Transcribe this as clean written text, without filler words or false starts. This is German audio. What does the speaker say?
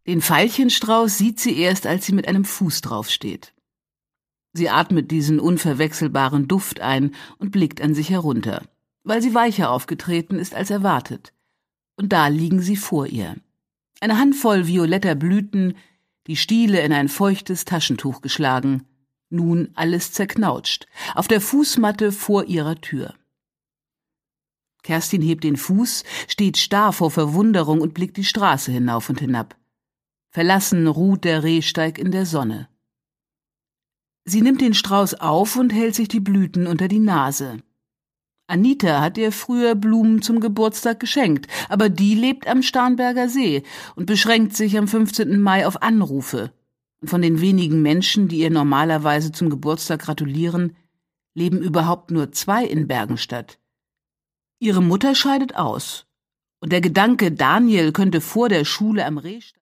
Den Veilchenstrauß sieht sie erst, als sie mit einem Fuß draufsteht. Sie atmet diesen unverwechselbaren Duft ein und blickt an sich herunter, weil sie weicher aufgetreten ist als erwartet. Und da liegen sie vor ihr. Eine Handvoll violetter Blüten, die Stiele in ein feuchtes Taschentuch geschlagen, nun alles zerknautscht, auf der Fußmatte vor ihrer Tür. Kerstin hebt den Fuß, steht starr vor Verwunderung und blickt die Straße hinauf und hinab. Verlassen ruht der Rehsteig in der Sonne. Sie nimmt den Strauß auf und hält sich die Blüten unter die Nase. Anita hat ihr früher Blumen zum Geburtstag geschenkt, aber die lebt am Starnberger See und beschränkt sich am 15. Mai auf Anrufe. Und von den wenigen Menschen, die ihr normalerweise zum Geburtstag gratulieren, leben überhaupt nur 2 in Bergenstadt. Ihre Mutter scheidet aus. Und der Gedanke, Daniel könnte vor der Schule am Rehsteig